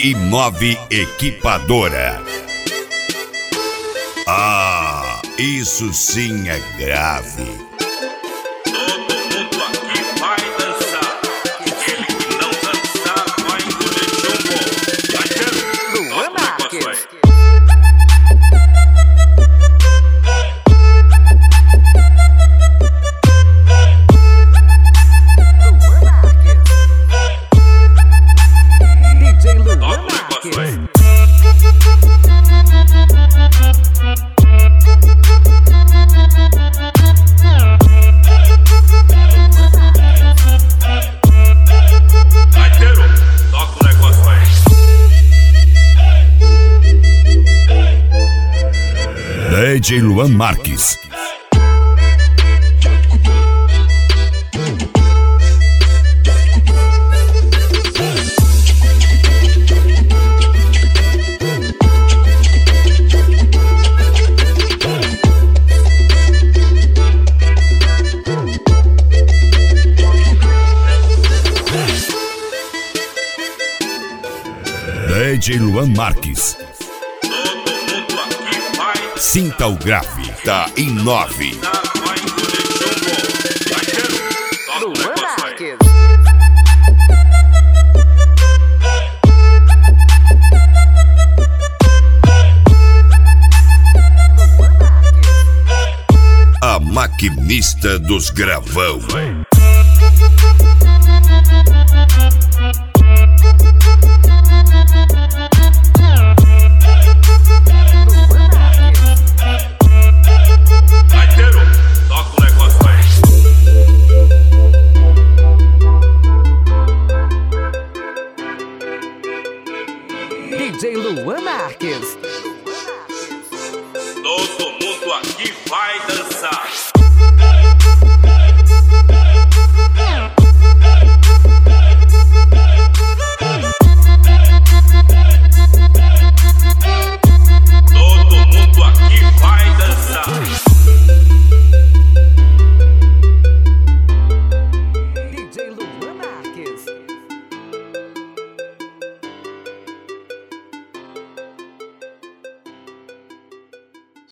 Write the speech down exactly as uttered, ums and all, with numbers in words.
e nove Equipadora. Ah, isso sim é grave. Todo mundo aqui vai dançar. Aquele que não dançar vai engolir chumbo. Vai ter Luan Marques. D J Luan Marques. D J Luan Marques. D J Luan Marques. Sinta o grave da I nove. Luan Marques. A maquinista dos gravão. D J Luan Marques. Todo mundo aqui vai dançar.